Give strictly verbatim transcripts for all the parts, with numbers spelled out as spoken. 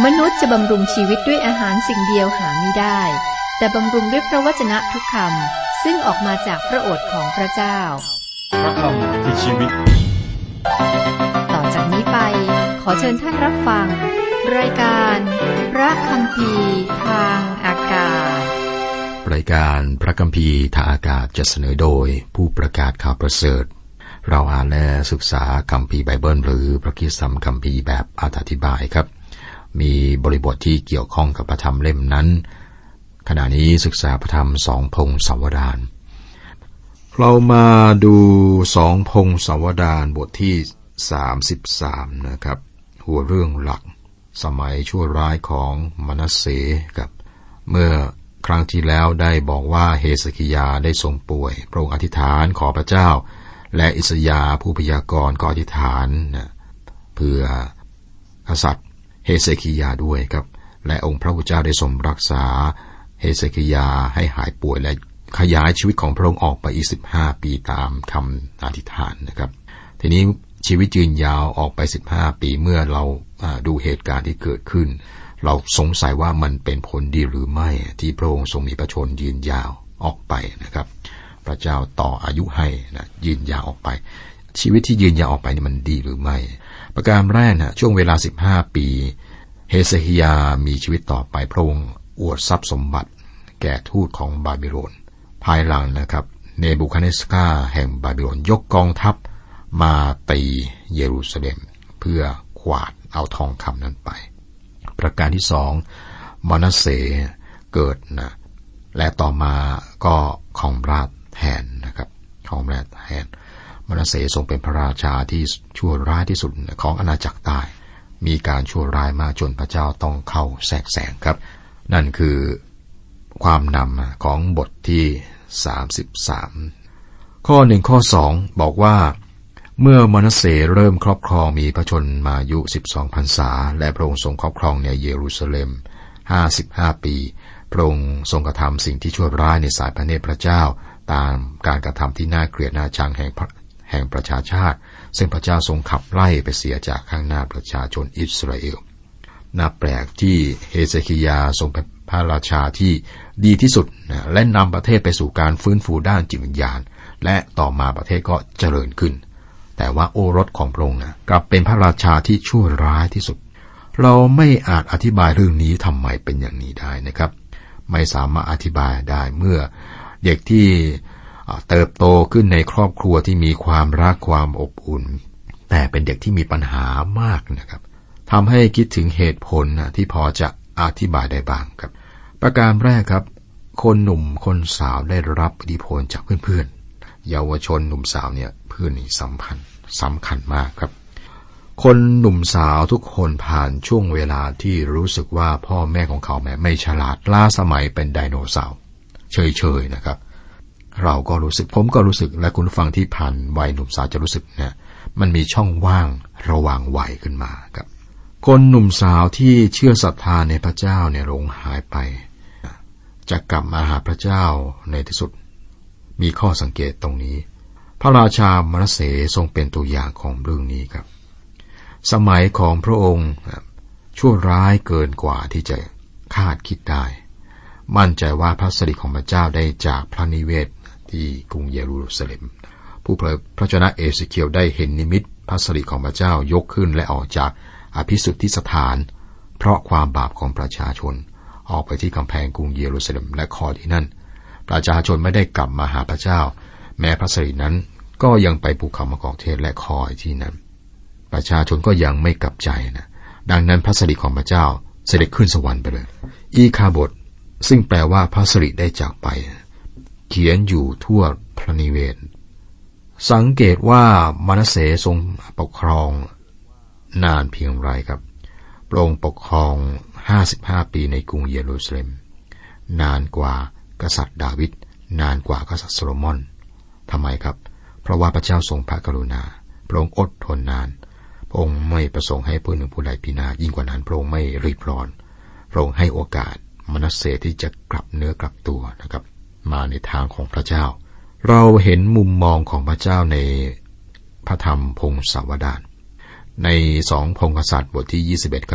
มนุษย์จะบำรุงชีวิตด้วยอาหารสิ่งเดียวหาไม่ได้แต่บำรุงด้วยพระวจนะทุกคำซึ่งออกมาจากพระโอษฐ์ของพระเจ้าพระคำคือชีวิตต่อจากนี้ไปขอเชิญท่านรับฟังรายการพระคัมภีร์ทางอากาศรายการพระคัมภีร์ทางอากาศจะเสนอโดยผู้ประกาศข่าวประเสริฐเราอ่านและศึกษาคัมภีร์ไบเบิลหรือพระคริสตธรรมคัมภีร์แบบอธิบายครับมีบริบทที่เกี่ยวข้องกับพระธรรมเล่มนั้นขณะนี้ศึกษาพระธรรมสองพงศาวดารเรามาดูสองพงศาวดารบทที่สามสิบสามนะครับหัวเรื่องหลักสมัยชั่วร้ายของมนัสเสกับเมื่อครั้งที่แล้วได้บอกว่าเฮเซคิยาได้ทรงป่วยพระองค์อธิษฐานขอพระเจ้าและอิสยาห์ผู้พยากรณ์ก็อธิษฐานนะเพื่อกษัตริย์เฮเซคิยาด้วยครับและองค์พระผู้เจ้าได้ทรงรักษาเฮเซคิยาให้หายป่วยและขยายชีวิตของพระองค์ออกไปอีกสิบห้าปีตามคำอธิษฐานนะครับทีนี้ชีวิตยืนยาวออกไปสิบห้าปีเมื่อเราดูเหตุการณ์ที่เกิดขึ้นเราสงสัยว่ามันเป็นผลดีหรือไม่ที่พระองค์ทรงมีพระชนยืนยาวออกไปนะครับพระเจ้าต่ออายุให้นะยืนยาวออกไปชีวิตที่ยืนยาวออกไปนี่มันดีหรือไม่ประการแรกนะช่วงเวลาสิบห้าปีเฮเซคิยามีชีวิตต่อไปพระองค์อวดทรัพย์สมบัติแก่ทูตของบาบิโลนภายหลังนะครับเนบูคัดเนสซาร์แห่งบาบิโลนยกกองทัพมาตีเยรูซาเล็มเพื่อกวาดเอาทองคำนั้นไปประการที่สองมนัสเสเกิดนะและต่อมาก็ครองราชย์แทนนะครับครองราชย์แทนมนัสเสทรงเป็นพระราชาที่ชั่วร้ายที่สุดของอาณาจักรใต้มีการชั่วร้ายมาจนพระเจ้าต้องเข้าแทรกแซงครับนั่นคือความนำของบทที่สามสิบสามข้อหนึ่งข้อสองบอกว่าเมื่อมนัสเสเริ่มครอบครองมีพระชนมายุสิบสองพรรษาและพระองค์ทรงครอบครองในเยรูซาเล็มห้าสิบห้าปีพระองค์ทรงกระทำสิ่งที่ชั่วร้ายในสายพระเนตรพระเจ้าตามการกระทำที่น่าเกลียดน่าชังแห่งแห่งประชาชาติซึ่งพระเจ้าทรงขับไล่ไปเสียจากข้างหน้าประชาชนอิสราเอลน่าแปลกที่เฮเซคิยาทรงเป็นพระราชาที่ดีที่สุดนะและนำประเทศไปสู่การฟื้นฟูด้านจิตวิญญาณและต่อมาประเทศก็เจริญขึ้นแต่ว่าโอรสของพระองค์นะกลับเป็นพระราชาที่ชั่วร้ายที่สุดเราไม่อาจอธิบายเรื่องนี้ทำไมเป็นอย่างนี้ได้นะครับไม่สามารถอธิบายได้เมื่อเด็กที่เติบโตขึ้นในครอบครัวที่มีความรักความอบอุ่นแต่เป็นเด็กที่มีปัญหามากนะครับทำให้คิดถึงเหตุผลนะที่พอจะอธิบายได้บ้างครับประการแรกครับคนหนุ่มคนสาวได้รับอิทธิพลจากเพื่อนๆเยาวชนหนุ่มสาวเนี่ยเพื่อนนี่สำคัญสำคัญมากครับคนหนุ่มสาวทุกคนผ่านช่วงเวลาที่รู้สึกว่าพ่อแม่ของเขาแม้ไม่ฉลาดล้าสมัยเป็นไดโนเสาร์เฉยๆนะครับเราก็รู้สึกผมก็รู้สึกและคุณฟังที่ผ่านวัยหนุ่มสาวจะรู้สึกเนี่ยมันมีช่องว่างระหว่างวัยขึ้นมาครับคนหนุ่มสาวที่เชื่อศรัทธาในพระเจ้าเนี่ยลงหายไปจะกลับมาหาพระเจ้าในที่สุดมีข้อสังเกตตรงนี้พระราชามนัสเสทรงเป็นตัวอย่างของเรื่องนี้ครับสมัยของพระองค์ชั่วร้ายเกินกว่าที่จะคาดคิดได้มั่นใจว่าพระสิริของพระเจ้าได้จากพระนิเวศที่กรุงเยรูซาเล็มผู้เผยพระชนะเอเสเคียลได้เห็นนิมิตพระสิริของพระเจ้ายกขึ้นและออกจากอภิสุทธิสถานเพราะความบาปของประชาชนออกไปที่กำแพงกรุงเยรูซาเล็มและคอยที่นั่นประชาชนไม่ได้กลับมาหาพระเจ้าแม้พระสิรินั้นก็ยังไปภูเขามะกอกเทศและคอยที่นั้นประชาชนก็ยังไม่กลับใจนะดังนั้นพระสิริของพระเจ้าเสด็จขึ้นสวรรค์ไปเลยอีคาบทซึ่งแปลว่าพระสิริได้จากไปเขียนอยู่ทั่วพระนิเวศสังเกตว่ามนัสเสทรงปกครองนานเพียงไรครับพระองค์ปกครองห้าสิบห้าปีในกรุงเยรูซาเล็มนานกว่ากษัตริย์ดาวิดนานกว่ากษัตริย์โซโลมอนทำไมครับเพราะว่าพระเจ้าทรงพระกรุณาพระองค์อดทนนานพระองค์ไม่ประสงค์ให้ผู้หนึ่งผู้ใดพินาศยิ่งกว่านั้นพระองค์ไม่รีบร้อนพระองค์ให้โอกาสมนัสเสที่จะกลับเนื้อกลับตัวนะครับมาในทางของพระเจ้าเราเห็นมุมมองของพระเจ้าในพระธรรมพงศาวดารในสองพงศษัตริย์บทที่ยี่สิบเอ็ดครับ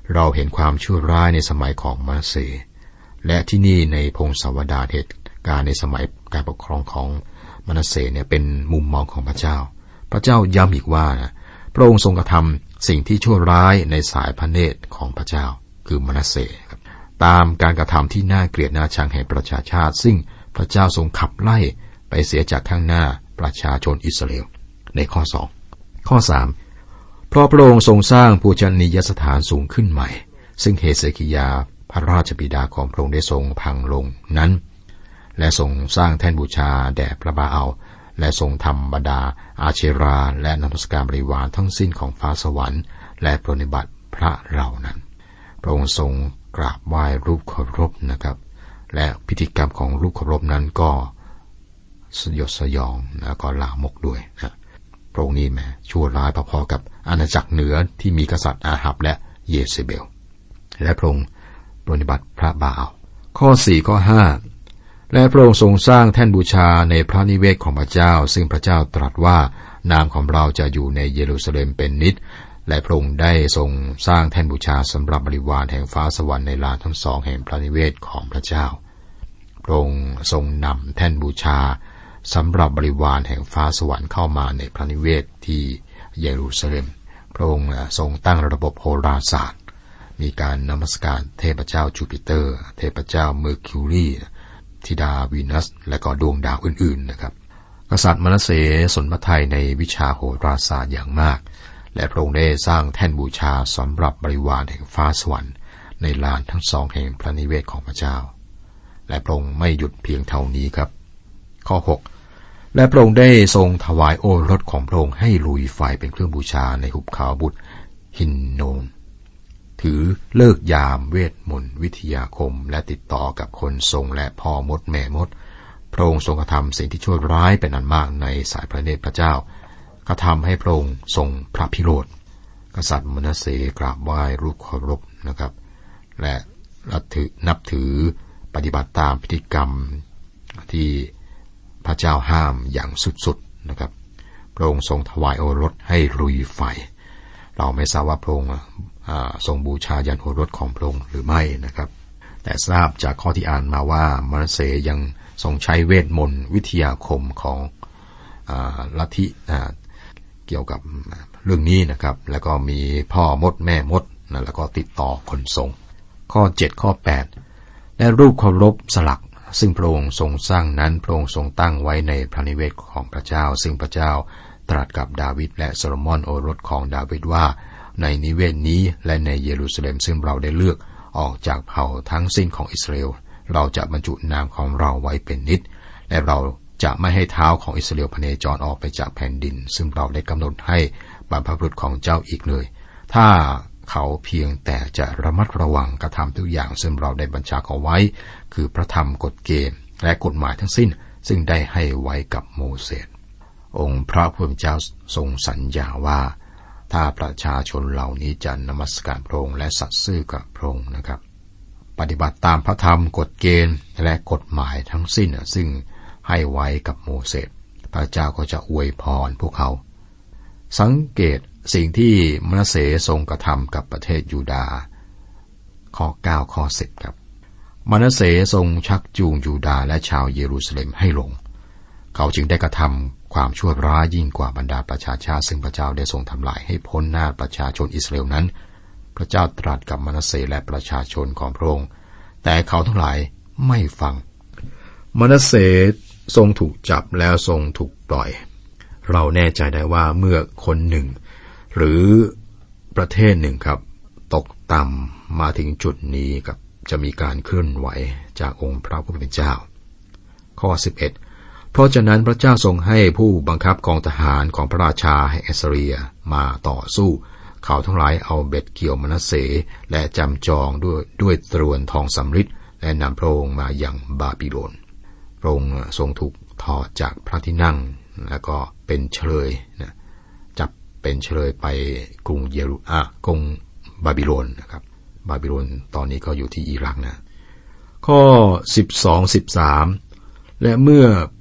เราเห็นความชั่วร้ายในสมัยของมนาเสและที่นี่ในพงศาวดารเหตุการณ์ในสมัยการปกครองของมนาเสเนี่ยเป็นมุมมองของพระเจ้าพระเจ้าย้ำอีกว่านะพระองค์ทรงกระทำสิ่งที่ชั่วร้ายในสายพระเนตรของพระเจ้าคือมนาเสครับตามการกระทำที่น่าเกลียดน่าชังแห่งประชาชาติซึ่งพระเจ้าทรงขับไล่ไปเสียจากข้างหน้าประชาชนอิสราเอลในข้อสองข้อสามเพราะพระองค์ทรงสร้างปูชนียสถานสูงขึ้นใหม่ซึ่งเฮเซคิยาพระราชบิดาของพระองค์ได้ทรงพังลงนั้นและทรงสร้างแท่นบูชาแด่พระบาอัลและทรงทำบรรดาอาเชราและนมัสการบริวารทั้งสิ้นของฟ้าสวรรค์และปรนนิบัติพระเหล่านั้นพระองค์ทรงกราบไหว้รูปเคารพนะครับและพิธีกรรมของรูปเคารพนั้นก็สยดสยองและก็ลามกด้วยนะพระองค์นี้แม้ชั่วร้ายพอๆกับอาณาจักรเหนือที่มีกษัตริย์อาหับและเยเซเบลและพระองค์ปรนนิบัติพระบาอัลข้อสี่ข้อห้าและพระองค์ทรงสร้างแท่นบูชาในพระนิเวศของพระเจ้าซึ่งพระเจ้าตรัสว่านามของเราจะอยู่ในเยรูซาเล็มเป็นนิจและพระองค์ได้ทรงสร้างแท่นบูชาสำหรับบริวารแห่งฟ้าสวรรค์ในลานทั้งสองแห่งพระนิเวศของพระเจ้าพระองค์ทรงนำแท่นบูชาสำหรับบริวารแห่งฟ้าสวรรค์เข้ามาในพระนิเวศที่เยรูซาเล็มพระองค์ทรงตั้งระบบโหราศาสตร์มีการนมัสการเทพเจ้าจูปิเตอร์เทพเจ้าเมอร์คิวรีธิดาวีนัสและก็ดวงดาวอื่นๆนะครับกษัตริย์มนาเสสนพระทัยในวิชาโหราศาสตร์อย่างมากและพระองค์ได้สร้างแท่นบูชาสำหรับบริวารแห่งฟ้าสวรรค์ในลานทั้งสองแห่งพระนิเวศของพระเจ้าและพระองค์ไม่หยุดเพียงเท่านี้ครับข้อหกและพระองค์ได้ทรงถวายโอรสของพระองค์ให้ลุยไฟเป็นเครื่องบูชาในหุบเขาบุตรฮินโนนถือเลิกยามเวทมนต์วิทยาคมและติดต่อกับคนทรงและพ่อมดแม่มดพระองค์ทรงกระทำสิ่งที่ชั่วร้ายเป็นอันมากในสายพระเนตรพระเจ้ากระทำให้พระองค์ทรงพระพิโรธกษัตริย์มนาเสกราบไหว้รูปเคารพนะครับและนับถือปฏิบัติตามพิธีกรรมที่พระเจ้าห้ามอย่างสุดๆนะครับพระองค์ทรงถวายโอรสให้ลุยไฟเราไม่ทราบว่าพระองค์ทรงบูชายันโอรสของพระองค์หรือไม่นะครับแต่ทราบจากข้อที่อ่านมาว่ามนาเสยังทรงใช้เวทมนต์วิทยาคมของลัทธิเกี่ยวกับเรื่องนี้นะครับแล้วก็มีพ่อมดแม่มดนะแล้วก็ติดต่อคนทรงข้อเจ็ดข้อแปดและรูปเคารพสลักซึ่งพระองค์ทรงสร้างนั้นพระองค์ทรงตั้งไว้ในพระนิเวศของพระเจ้าซึ่งพระเจ้าตรัสกับดาวิดและโซโลมอนโอรสของดาวิดว่าในนิเวศนี้และในเยรูซาเล็มซึ่งเราได้เลือกออกจากเผ่าทั้งสิ้นของอิสราเอลเราจะบรรจุนามของเราไว้เป็นนิจและเราจะไม่ให้เท้าของอิสราเอลพเนจรออกไปจากแผ่นดินซึ่งเราได้กำหนดให้บรรพบุรุษของเจ้าอีกเลยถ้าเขาเพียงแต่จะระมัดระวังกระทำทุกอย่างซึ่งเราได้บัญชาเขาไว้คือพระธรรมกฎเกณฑ์และกฎหมายทั้งสิ้นซึ่งได้ให้ไว้กับโมเสสองค์พระผู้เป็นเจ้าทรงสัญญาว่าถ้าประชาชนเหล่านี้จะนมัสการพระองค์และสัตย์ซื่อกับพระองค์นะครับปฏิบัติตามพระธรรมกฎเกณฑ์และกฎหมายทั้งสิ้นซึ่งให้ไว้กับโมเสสพระเจ้าก็จะอวยพรพวกเขาสังเกตสิ่งที่มนาเสทรงกระทำกับประเทศยูดาห์ข้อเก้าข้อสิบครับมนาเสทรงชักจูงยูดาห์และชาวเยรูซาเล็มให้หลงเขาจึงได้กระทำความชั่วร้ายยิ่งกว่าบรรดาประชาชาติซึ่งพระเจ้าได้ทรงทำลายให้พ้นหน้าประชาชนอิสราเอลนั้นพระเจ้าตรัสกับมนาเสและประชาชนของพระองค์แต่เขาทั้งหลายไม่ฟังมนาเสทรงถูกจับแล้วทรงถูกปล่อยเราแน่ใจได้ว่าเมื่อคนหนึ่งหรือประเทศหนึ่งครับตกต่ำมาถึงจุดนี้ครับจะมีการเคลื่อนไหวจากองค์พระผู้เป็นเจ้าข้อสิบเอ็ดเพราะฉะนั้นพระเจ้าทรงให้ผู้บังคับกองทหารของพระราชาแห่งแอสซีเรียมาต่อสู้เขาทั้งหลายเอาเบ็ดเกี่ยวมนาเสและจำจองด้วยด้วยตรวนทองสำริดและนำพระองค์มาอย่างบาบิโลนพระองค์ทรงถูกถอดจากพระที่นั่งแล้วก็เป็นเฉลยนะจับเป็นเฉลยไปกรุงเยรูอ่ะกรุงบาบิโลนนะครับบาบิโลนตอนนี้ก็อยู่ที่อิรักนะข้อสิบสอง สิบสามและเมื่อ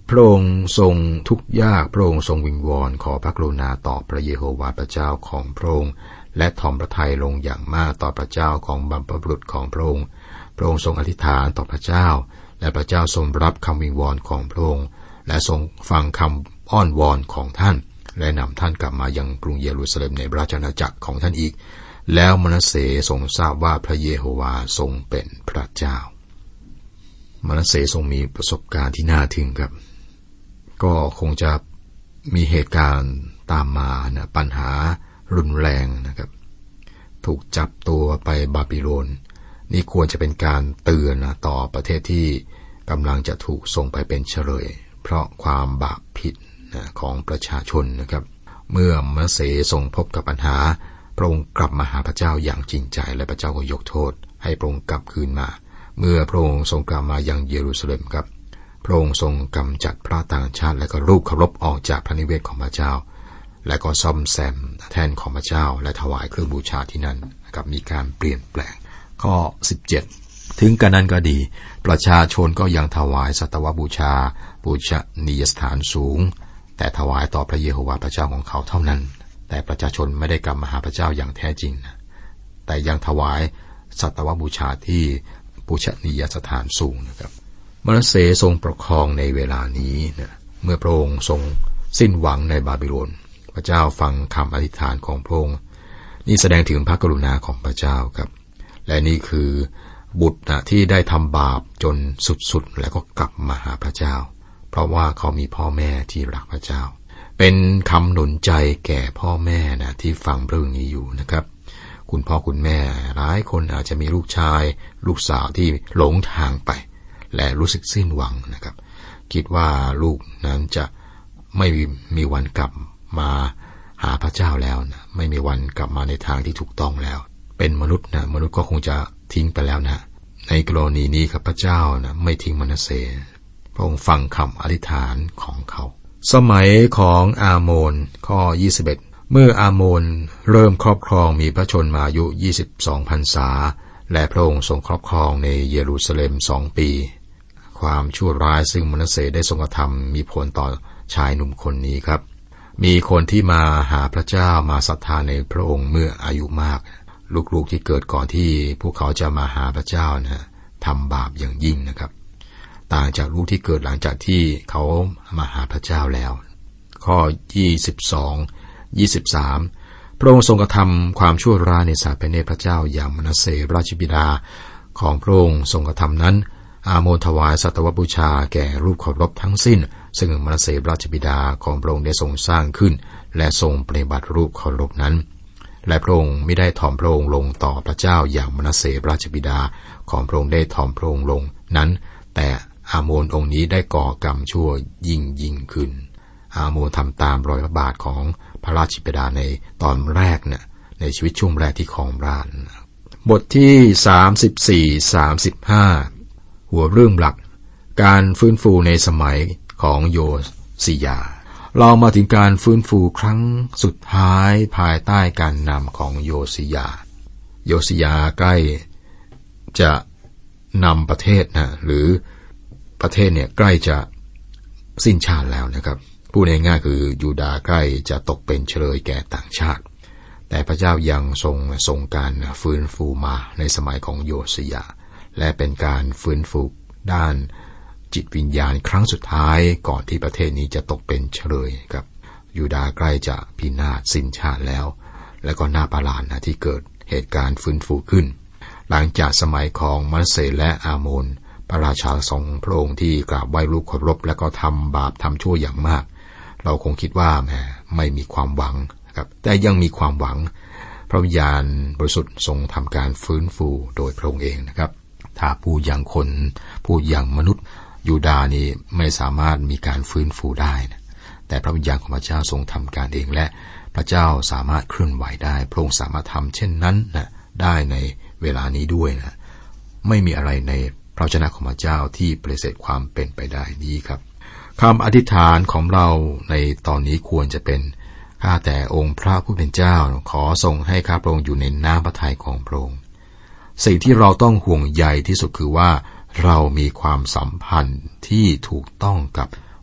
พระองค์ทรงทุกข์ยากพระองค์ทรงวิงวอนขอพระกรุณาต่อพระเยโฮวาห์พระเจ้าของพระองค์และถ่อมพระทัยลงอย่างมากต่อพระเจ้าของบรรพบุรุษของพระองค์พระองค์ทรงอธิษฐานต่อพระเจ้าและพระเจ้าทรงรับคำวิงวอนของพระองค์และทรงฟังคำอ้อนวอนของท่านและนำท่านกลับมายังกรุงเยรูซาเล็มในราชอาณาจักรของท่านอีกแล้วมนัสเสทรงทราบว่าพระเยโฮวาห์ทรงเป็นพระเจ้ามนัสเสทรงมีประสบการณ์ที่น่าทึ่งครับก็คงจะมีเหตุการณ์ตามมานะปัญหารุนแรงนะครับถูกจับตัวไปบาบิโลนนี่ควรจะเป็นการเตือนนะต่อประเทศที่กำลังจะถูกส่งไปเป็นเฉลยเพราะความบาปผิดนะของประชาชนนะครับเมื่อมนัสเสทรงพบกับปัญหาพระองค์กลับมาหาพระเจ้าอย่างจริงใจและพระเจ้าก็ยกโทษให้พระองค์กลับคืนมาเมื่อพระองค์ทรงกลับมายังเยรูซาเล็มครับพระองค์ทรงกำจัดพระต่างชาติและก็รูปเคารพออกจากพระนิเวศของพระเจ้าและก็ซ่อมแซมแท่นของพระเจ้าและถวายเครื่องบูชาที่นั่นนะครับมีการเปลี่ยนแปลงข้อสิบเจ็ดถึงกระนั้นก็ดีประชาชนก็ยังถวายสัตวบูชาบูชนียสถานสูงแต่ถวายต่อพระเยโฮวาห์พระเจ้าของเขาเท่านั้นแต่ประชาชนไม่ได้กลับมาหาพระเจ้าอย่างแท้จริงนะแต่ยังถวายสัตวบูชาที่บูชนียสถานสูงนะครับมนัสเสทรงปกครองในเวลานี้นะเมื่อพระองค์ทรงสิ้นหวังในบาบิโลนพระเจ้าฟังคำอธิษฐานของพระองค์นี่แสดงถึงพระกรุณาของพระเจ้าครับและนี่คือบุตรนะที่ได้ทำบาปจนสุดๆแล้วก็กลับมาหาพระเจ้าเพราะว่าเขามีพ่อแม่ที่รักพระเจ้าเป็นคำหนุนใจแก่พ่อแม่นะที่ฟังเรื่องนี้อยู่นะครับคุณพ่อคุณแม่หลายคนอาจจะมีลูกชายลูกสาวที่หลงทางไปและรู้สึกสิ้นหวังนะครับคิดว่าลูกนั้นจะไม่มีวันกลับมาหาพระเจ้าแล้วนะไม่มีวันกลับมาในทางที่ถูกต้องแล้วเป็นมนุษย์นะมนุษย์ก็คงจะทิ้งไปแล้วนะในกรณีนี้ครับพระเจ้านะไม่ทิ้งมนัสเสพระองค์ฟังคำอธิษฐานของเขาสมัยของอาโมนข้อยี่สิบเอ็ดเมื่ออาโมนเริ่มครอบครองมีพระชนมายุยี่สิบสองพรรษาและพระองค์ทรงครอบครองในเยรูซาเล็มสองปีความชั่วร้ายซึ่งมนัสเสได้ทรงกระทำมีผลต่อชายหนุ่มคนนี้ครับมีคนที่มาหาพระเจ้ามาศรัทธาในพระองค์เมื่ออายุมากลูกๆที่เกิดก่อนที่พวกเขาจะมาหาพระเจ้านะทำบาปอย่างยิ่งนะครับต่างจากลูกที่เกิดหลังจากที่เขามาหาพระเจ้าแล้วข้อยี่สิบสอง ยี่สิบสามพระองค์ทรงกระทำความชั่วร้ายในสายพระเนตรพระเจ้าอย่างมนัสเสราชบิดาของพระองค์ทรงกระทำนั้นอาโมนถวายสัตวบูชาแก่รูปเคารพทั้งสิ้นซึ่งมนัสเสราชบิดาของพระองค์ได้ทรงสร้างขึ้นและทรงปฏิบัติรูปเคารพนั้นและพระองค์ไม่ได้ถ่อมพระองค์ลงต่อพระเจ้าอย่างมนัสเสราชบิดาของพระองค์ได้ถ่อมพระองค์ลงนั้นแต่อาโมนองค์นี้ได้ก่อกรรมชั่วยิ่งยิ่งขึ้นอาโมนทำตามรอยพระบาทของพระราชบิดาในตอนแรกเนี่ยในชีวิตช่วงแรกที่ครองราชย์บทที่สามสิบสี่ สามสิบห้าหัวเรื่องหลักการฟื้นฟูในสมัยของโยสิยาเรามาถึงการฟื้นฟูครั้งสุดท้ายภายใต้การนำของโยสิยาโยสิยาใกล้จะนำประเทศนะหรือประเทศเนี่ยใกล้จะสิ้นชาติแล้วนะครับพูดง่ายๆคือยูดาห์ใกล้จะตกเป็นเฉลยแก่ต่างชาติแต่พระเจ้ายังทรงทรงการฟื้นฟูมาในสมัยของโยสิยาและเป็นการฟื้นฟูด้านจิตวิญญาณครั้งสุดท้ายก่อนที่ประเทศนี้จะตกเป็นเฉลยครับยูดาห์ใกล้จะพินาศสิ้นชาติแล้วและก็น่าประหลาดนะที่เกิดเหตุการณ์ฟื้นฟูขึ้นหลังจากสมัยของมนัสเสและอาโมนพระราชาทรงพระองค์ที่กราบไหว้รูปเคารพและก็ทำบาปทำชั่วอย่างมากเราคงคิดว่าแหมไม่มีความหวังครับแต่ยังมีความหวังพระวิญญาณบริสุทธิ์ทรงทำการฟื้นฟูโดยพระองค์เองนะครับถ้าผู้อย่างคนผู้อย่างมนุษย์ยูดาห์นี้ไม่สามารถมีการฟื้นฟูได้นะแต่พระวิญญาณของพระเจ้าทรงทำการเองและพระเจ้าสามารถเคลื่อนไหวได้พระองค์สามารถทำเช่นนั้นนะได้ในเวลานี้ด้วยนะไม่มีอะไรในพระวจนะของพระเจ้าที่ปฏิเสธความเป็นไปได้นี้ครับคำอธิษฐานของเราในตอนนี้ควรจะเป็นข้าแต่องค์พระผู้เป็นเจ้าขอทรงให้ข้าพระองค์อยู่ในน้ำพระทัยของพระองค์สิ่งที่เราต้องห่วงใยที่สุดคือว่าเรามีความสัมพันธ์ที่ถูกต้องกับ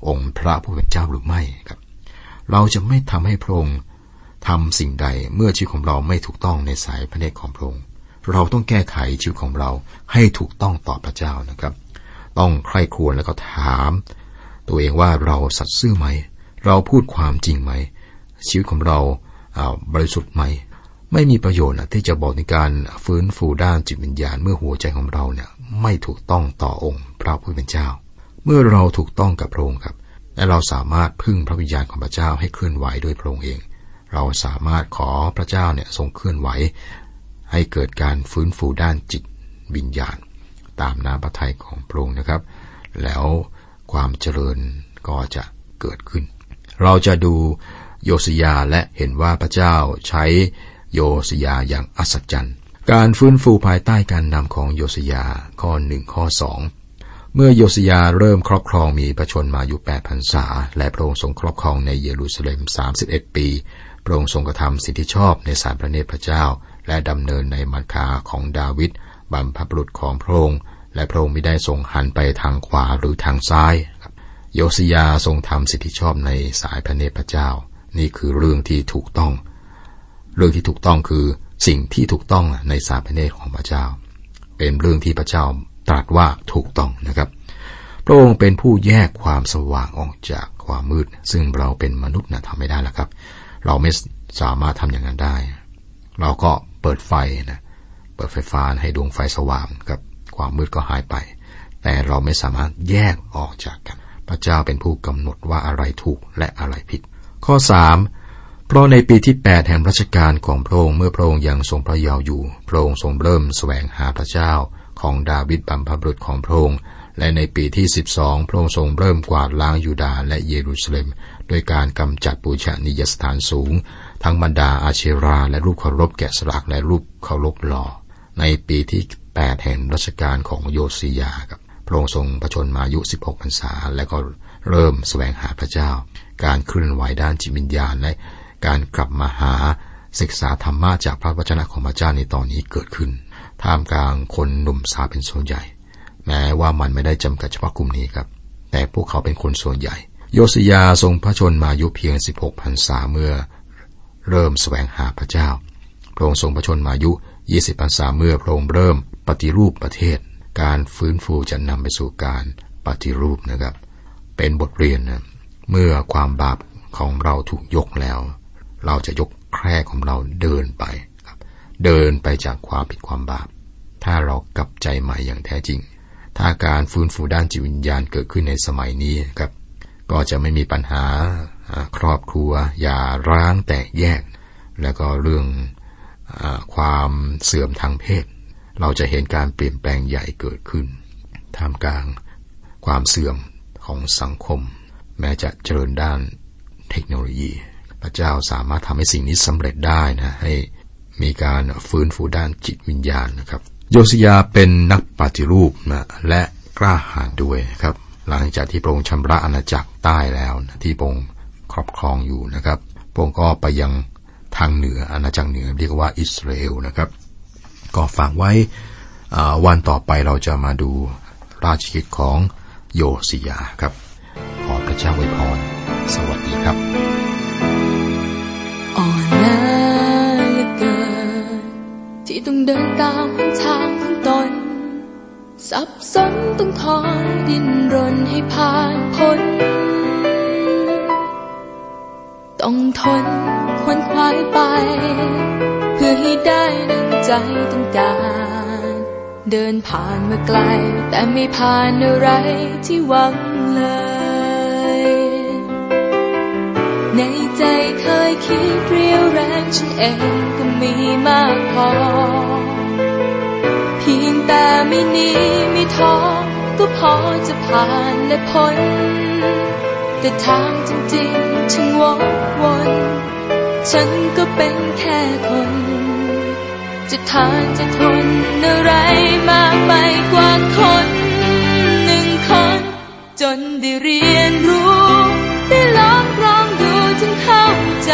องค์พระผู้เป็นเจ้าหรือไม่ครับเราจะไม่ทำให้พระองค์ทำสิ่งใดเมื่อชีวิตของเราไม่ถูกต้องในสายพระเนตรของพระองค์เราต้องแก้ไขชีวิตของเราให้ถูกต้องต่อพระเจ้านะครับต้องใคร่ครวญแล้วก็ถามตัวเองว่าเราสัตย์ซื่อไหมเราพูดความจริงไหมชีวิตของเราบริสุทธิ์ไหมไม่มีประโยชน์ที่จะบอกในการฟื้นฟูด้านจิตวิญญาณเมื่อหัวใจของเราเนี่ยไม่ถูกต้องต่อองค์พระผู้เป็นเจ้าเมื่อเราถูกต้องกับพระองค์ครับและเราสามารถพึ่งพระวิญญาณของพระเจ้าให้เคลื่อนไหวด้วยพระองค์เองเราสามารถขอพระเจ้าเนี่ยทรงเคลื่อนไหวให้เกิดการฟื้นฟูด้านจิตวิญญาณตามน้ำพระทัยของพระองค์นะครับแล้วความเจริญก็จะเกิดขึ้นเราจะดูโยสิยาและเห็นว่าพระเจ้าใช้โยสิยาอย่างอัศจรรย์การฟื้นฟูภายใต้การนำของโยสิยาข้อหนึ่งข้อสองเมื่อโยสิยาเริ่มครอบครองมีพระชนมายุแปดพรรษาและพระองค์ทรงครอบครองในเยรูซาเล็มสามสิบเอ็ดปีพระองค์ทรงกระทำสิ่งที่ชอบในสายพระเนตรพระเจ้าและดำเนินในมรรคาของดาวิดบรรพบุรุษของพระองค์และพระองค์ไม่ได้ทรงหันไปทางขวาหรือทางซ้ายโยสิยาทรงทำสิ่งที่ชอบในสายพระเนตรพระเจ้านี่คือเรื่องที่ถูกต้องเรื่องที่ถูกต้องคือสิ่งที่ถูกต้องในสายพระเนตรของพระเจ้าเป็นเรื่องที่พระเจ้าตรัสว่าถูกต้องนะครับพระองค์เป็นผู้แยกความสว่างออกจากความมืดซึ่งเราเป็นมนุษย์นะทำไม่ได้แล้วครับเราไม่สามารถทำอย่างนั้นได้เราก็เปิดไฟนะเปิดไฟฟ้าให้ดวงไฟสว่างกับความมืดก็หายไปแต่เราไม่สามารถแยกออกจากกันพระเจ้าเป็นผู้กำหนดว่าอะไรถูกและอะไรผิดข้อสามเพราะในปีที่แปดแห่งรัชกาลของพระองค์เมื่อพระองค์ยังทรงพระเยาว์อยู่พระองค์ทรงเริ่มแสวงหาพระเจ้าของดาวิดบรรพบุรุษของพระองค์และในปีที่สิบสองพระองค์ทรงเริ่มกวาดล้างยูดาห์และเยรูซาเล็มโดยการกำจัดบูชนียสถานสูงทั้งบรรดาอาเชราและรูปเคารพแกะสลักและรูปเคารพหล่อในปีที่แปดแห่งรัชกาลของโยสิยาครับพระองค์ทรงพระชนมายุสิบหกพรรษาและก็เริ่มแสวงหาพระเจ้าการเคลื่อนไหวด้านจิตวิญญาณและการกลับมาหาศึกษาธรรมะจากพระวจนะของพระเจ้าในตอนนี้เกิดขึ้นท่ามกลางคนหนุ่มสาวเป็นส่วนใหญ่แม้ว่ามันไม่ได้จำกัดเฉพาะกลุ่มนี้ครับแต่พวกเขาเป็นคนส่วนใหญ่โยสิยาทรงพระชนมายุเพียงสิบหกพรรษาเมื่อเริ่มแสวงหาพระเจ้าพระองค์ทรงพระชนมายุยี่สิบพรรษาเมื่อพระองค์เริ่มปฏิรูปประเทศการฟื้นฟูจะนำไปสู่การปฏิรูปนะครับเป็นบทเรียนนะเมื่อความบาปของเราถูกยกแล้วเราจะยกแคร่ของเราเดินไปครับเดินไปจากความผิดความบาปถ้าเรากลับใจใหม่อย่างแท้จริงถ้าการฟื้นฟูด้านจิตวิญญาณเกิดขึ้นในสมัยนี้ครับก็จะไม่มีปัญหาครอบครัวอย่าร้างแตกแยกแล้วก็เรื่องความเสื่อมทางเพศเราจะเห็นการเปลี่ยนแปลงใหญ่เกิดขึ้นท่ามกลางความเสื่อมของสังคมแม้จะเจริญด้านเทคโนโลยีพระเจ้าสามารถทำให้สิ่งนี้สำเร็จได้นะให้มีการฟื้นฟูด้านจิตวิญญาณนะครับโยสิยาเป็นนักปฏิรูปนะและกล้าหาญด้วยครับหลังจากที่พระองค์ชำระอาณาจักรใต้แล้วนะที่พระองค์ครอบครองอยู่นะครับพระองค์ก็ไปยังทางเหนืออาณาจักรเหนือเรียกว่าอิสราเอลนะครับก็ฝากไว้วันต่อไปเราจะมาดูราชกิจของโยสิยาครับขอพระเจ้าอวยพรสวัสดีครับอ่อนล้าเหลือเกินที่ต้องเดินตามหนทางของตนสับสนต้องคอยดิ้นรนให้ผ่านพ้นต้องทนควนควายไปเพื่อให้ได้ดังใจต้องการเดินผ่านมาไกลแต่ไม่ผ่านอะไรที่หวังเลยในใจเคยคิดเรียวแรงฉันเองก็มีมากพอเพียงแต่ไม่หนีไม่ท้อก็พอจะผ่านและพ้นแต่ทางจริงๆช่างวกวนฉันก็เป็นแค่คนจะทานจะทนอะไรมากไปกว่าคนหนึ่งคนจนได้เรียนรู้ได้ลองลองดูถึงเข้าใจ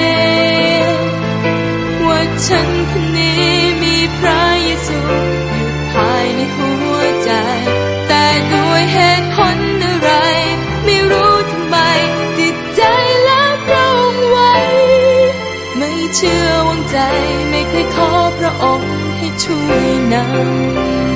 ว่าฉันคนนี้มีพระเยซูอยู่ภายในหัวใจแต่ด้วยเหตุผลอะไรไม่รู้ยขอพระองค์ให้ช่วยนำ